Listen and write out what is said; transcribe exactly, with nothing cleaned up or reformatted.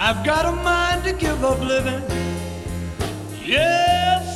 I've got a mind to give up living. Yes,